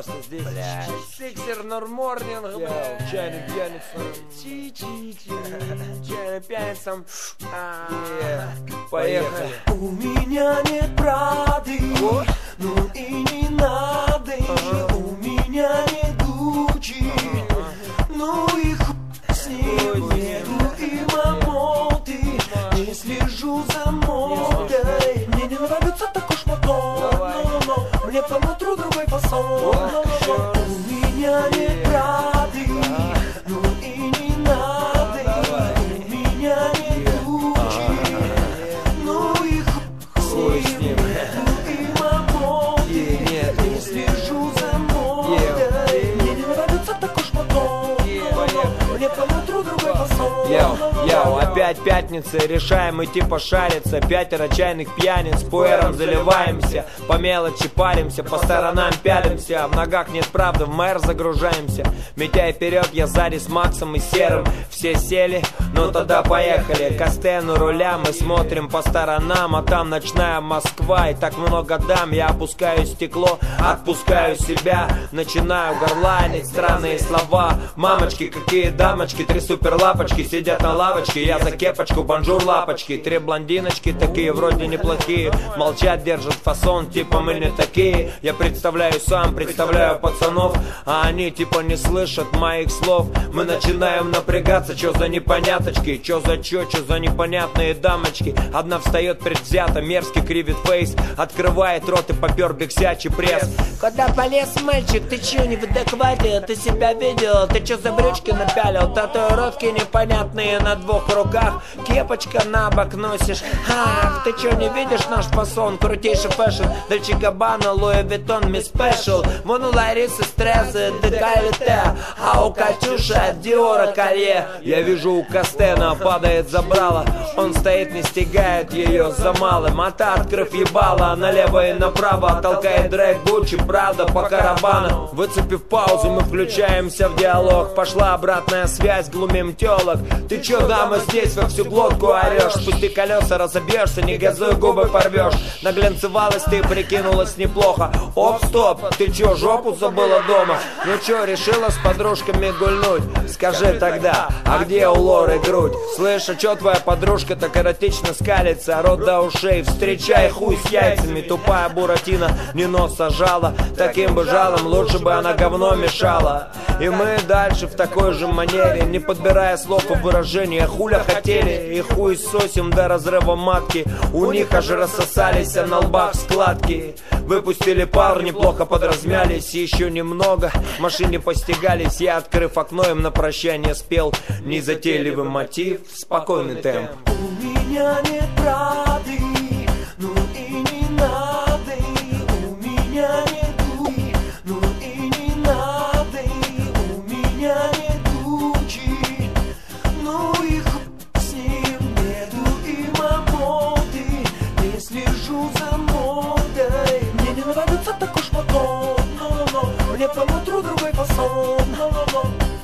что здесь Сиксер Норморнинг, блядь. чайный пьяница. Чайный пьяница. Поехали. У меня нет Прады, ну и не надо. У меня нет Гуччи, ну и хуй с ним. Нету и мамоты, не слежу за модой. Мне не нравится такой шматон, но мне по нутру другой фасон. У меня нет Прады, ну и не надо. У меня нет Гуччи, ну и хуй с ним. Нету и мамоты, не слежу за модой. Мне не нравится такой шматон, но мне по нутру другой фасон. Йоу, опять пятница, решаем идти пошариться. 5 чайных пьяниц, пуэром заливаемся. По мелочи паримся, по сторонам пялимся. В ногах нет правды, в мэр загружаемся. Митяй вперед, я сзади с Максом и Серым. Все сели, ну тогда поехали. Костен у руля, мы смотрим по сторонам. А там ночная Москва, и так много дам. Я опускаю стекло, отпускаю себя. Начинаю горланить странные слова. Мамочки, какие дамочки, 3 супер лапочки сидят на лавочке, я за кепочку, бонжур лапочки. 3 блондиночки, такие вроде неплохие, молчат, держат фасон, типа мы не такие. Я представляю сам, представляю пацанов, а они типа не слышат моих слов. Мы начинаем напрягаться, чё за непоняточки, чё за непонятные дамочки. Одна встает предвзято, мерзкий кривит фейс, открывает рот и попер биксячий пресс. Куда полез, мальчик, ты чё не в адеквате? Ты себя видел, ты чё за брючки напялил? Татуировки непонятные на 2 руках, кепочка на бок носишь. Ах, ты чё не видишь наш фасон? Крутейший фэшн, Дольче Габбана, Луи Виттон, ми спешл. Вон у Ларисы стрессы, декольте, а у Катюша Диора колье. Я вижу, у Костена падает забрало, он стоит, не стягает ее за малым. А та, открыв ебало, налево и направо толкает дрэк Гуччи, правда по карабану. Выцепив паузу, мы включаемся в диалог. Пошла обратная связь, глумим телок. Ты чё, дама, здесь во всю глотку орешь? Пусть ты колеса разобьешься, не газуй, губы порвешь. Наглянцевалась ты, прикинулась неплохо. Оп, стоп, ты чё, жопу забыла дома? Ну чё, решила с подружками гульнуть? Скажи тогда, а где у Лоры грудь? Слышь, а чё твоя подружка так эротично скалится? Рот до ушей, встречай хуй с яйцами. Тупая буратино не нос сажала, таким бы жалом лучше бы она говно мешала. И мы дальше в такой же манере, не подбирая слов и выражения, хуля хотели и хуй сосим до разрыва матки. У них аж рассосались, а на лбах складки. Выпустили пар, неплохо подразмялись, еще немного в машине постигались. Я, открыв окно, им на прощание спел незатейливый мотив, спокойный темп. У меня нет Прады, ну и не надо. У меня нет Гуччи, ну и не надо. У меня нет Гуччи, ну и хуй с ним. Нету и мамоты, не слежу за модой. Мне не нравится такой шматон, но мне по нутру другой фасон.